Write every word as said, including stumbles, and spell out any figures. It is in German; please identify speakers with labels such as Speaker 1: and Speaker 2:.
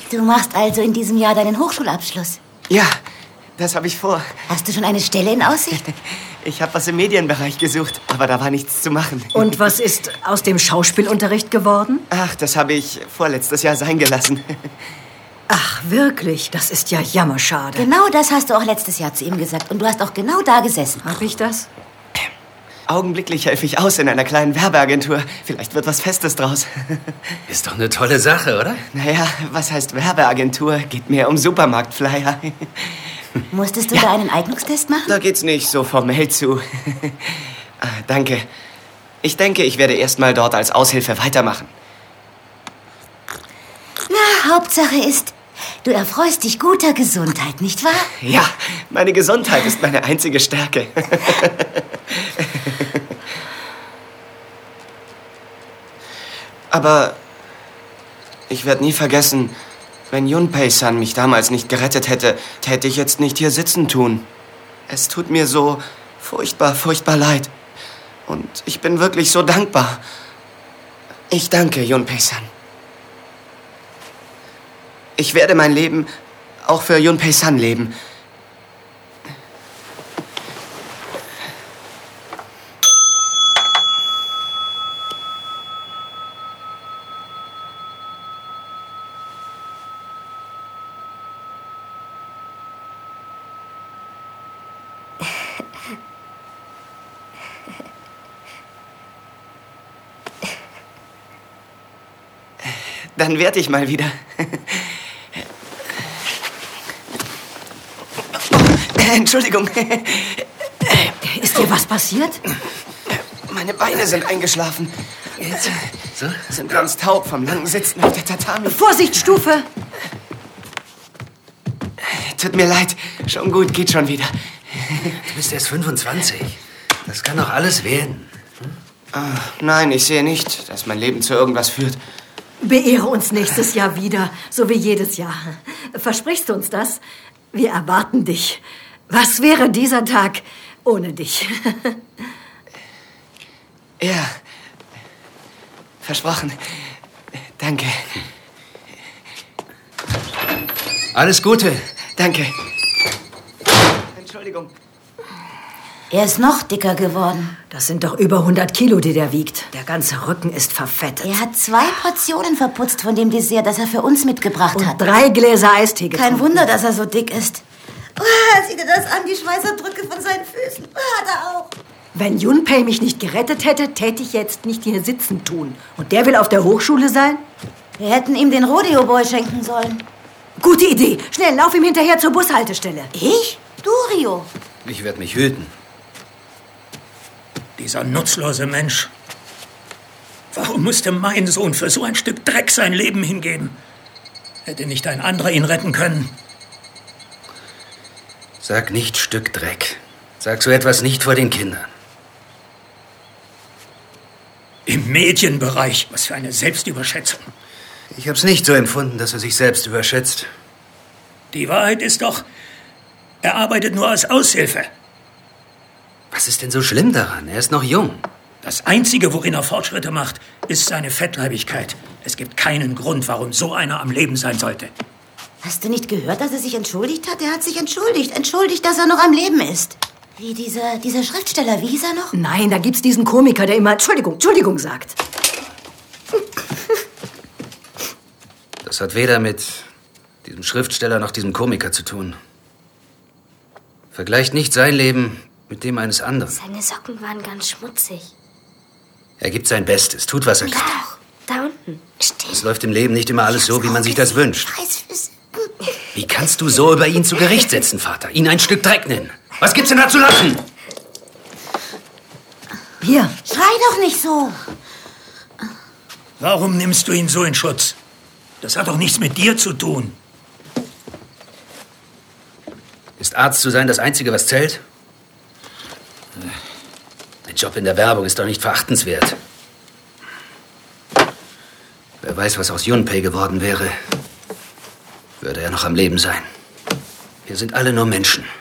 Speaker 1: Du machst also in diesem Jahr deinen Hochschulabschluss?
Speaker 2: Ja, das habe ich vor.
Speaker 1: Hast du schon eine Stelle in Aussicht?
Speaker 2: Ich habe was im Medienbereich gesucht, aber da war nichts zu machen.
Speaker 3: Und was ist aus dem Schauspielunterricht geworden?
Speaker 2: Ach, das habe ich vorletztes Jahr sein gelassen.
Speaker 3: Ach, wirklich? Das ist ja jammerschade.
Speaker 1: Genau das hast du auch letztes Jahr zu ihm gesagt. Und du hast auch genau da gesessen.
Speaker 3: Hab ich das?
Speaker 2: Augenblicklich helfe ich aus in einer kleinen Werbeagentur. Vielleicht wird was Festes draus.
Speaker 4: Ist doch eine tolle Sache, oder?
Speaker 2: Naja, was heißt Werbeagentur? Geht mehr um Supermarktflyer.
Speaker 1: Musstest du
Speaker 2: Ja.
Speaker 1: da einen Eignungstest machen?
Speaker 2: Da geht's nicht so formell zu. Ah, danke. Ich denke, ich werde erst mal dort als Aushilfe weitermachen.
Speaker 1: Na, Hauptsache ist, du erfreust dich guter Gesundheit, nicht wahr?
Speaker 2: Ja, meine Gesundheit ist meine einzige Stärke. Aber ich werde nie vergessen, wenn Junpei-san mich damals nicht gerettet hätte, täte ich jetzt nicht hier sitzen tun. Es tut mir so furchtbar, furchtbar leid. Und ich bin wirklich so dankbar. Ich danke Junpei-san. Ich werde mein Leben auch für Junpei-san leben. Dann werde ich mal wieder. Entschuldigung.
Speaker 3: Ist dir was passiert?
Speaker 2: Meine Beine sind eingeschlafen.
Speaker 4: Jetzt? So?
Speaker 2: Sind ganz taub vom langen Sitzen auf der Tatami.
Speaker 3: Vorsicht, Stufe!
Speaker 2: Tut mir leid. Schon gut, geht schon wieder.
Speaker 4: Du bist erst fünfundzwanzig. Das kann doch alles werden. Hm?
Speaker 2: Ah, nein, ich sehe nicht, dass mein Leben zu irgendwas führt.
Speaker 3: Beehre uns nächstes Jahr wieder, so wie jedes Jahr. Versprichst du uns das? Wir erwarten dich. Was wäre dieser Tag ohne dich?
Speaker 2: Ja, versprochen. Danke.
Speaker 4: Alles Gute.
Speaker 2: Danke. Entschuldigung.
Speaker 1: Er ist noch dicker geworden.
Speaker 3: Das sind doch über hundert Kilo, die der wiegt. Der ganze Rücken ist verfettet.
Speaker 1: Er hat zwei Portionen verputzt von dem Dessert, das er für uns mitgebracht
Speaker 3: Und
Speaker 1: hat.
Speaker 3: drei Gläser Eistee getrunken.
Speaker 1: Kein Wunder, dass er so dick ist. Oh, sieh dir das an, die Schweißabdrücke von seinen Füßen. Oh, hat er auch.
Speaker 3: Wenn Junpei mich nicht gerettet hätte, täte ich jetzt nicht hier sitzen tun. Und der will auf der Hochschule sein?
Speaker 1: Wir hätten ihm den Rodeo-Boy schenken sollen.
Speaker 3: Gute Idee. Schnell, lauf ihm hinterher zur Bushaltestelle.
Speaker 1: Ich? Du, Rio.
Speaker 4: Ich werde mich hüten.
Speaker 5: Dieser nutzlose Mensch. Warum musste mein Sohn für so ein Stück Dreck sein Leben hingeben? Hätte nicht ein anderer ihn retten können?
Speaker 4: Sag nicht Stück Dreck. Sag so etwas nicht vor den Kindern.
Speaker 5: Im Medienbereich. Was für eine Selbstüberschätzung.
Speaker 4: Ich hab's nicht so empfunden, dass er sich selbst überschätzt.
Speaker 5: Die Wahrheit ist doch, er arbeitet nur als Aushilfe.
Speaker 4: Was ist denn so schlimm daran? Er ist noch jung.
Speaker 5: Das Einzige, worin er Fortschritte macht, ist seine Fettleibigkeit. Es gibt keinen Grund, warum so einer am Leben sein sollte.
Speaker 1: Hast du nicht gehört, dass er sich entschuldigt hat? Er hat sich entschuldigt. Entschuldigt, dass er noch am Leben ist. Wie dieser, dieser Schriftsteller, wie hieß er noch?
Speaker 3: Nein, da gibt's diesen Komiker, der immer Entschuldigung, Entschuldigung sagt.
Speaker 4: Das hat weder mit diesem Schriftsteller noch diesem Komiker zu tun. Vergleicht nicht sein Leben mit dem eines anderen.
Speaker 6: Seine Socken waren ganz schmutzig.
Speaker 4: Er gibt sein Bestes, tut, was er kann.
Speaker 6: Doch, da unten. Stimmt.
Speaker 4: Es läuft im Leben nicht immer alles so, wie man sich das wünscht.
Speaker 1: Scheißfüße.
Speaker 4: Wie kannst du so über ihn zu Gericht setzen, Vater? Ihn ein Stück Dreck nennen? Was gibt's denn da zu lachen?
Speaker 3: Hier.
Speaker 1: Schrei doch nicht so.
Speaker 5: Warum nimmst du ihn so in Schutz? Das hat doch nichts mit dir zu tun.
Speaker 4: Ist Arzt zu sein das Einzige, was zählt? Ein Job in der Werbung ist doch nicht verachtenswert. Wer weiß, was aus Junpei geworden wäre, würde er noch am Leben sein. Wir sind alle nur Menschen.